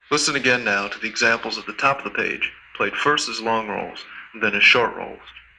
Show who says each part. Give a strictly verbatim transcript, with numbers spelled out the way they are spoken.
Speaker 1: Listen again now to the examples at the top of the page, played first as long rolls, and then as short rolls.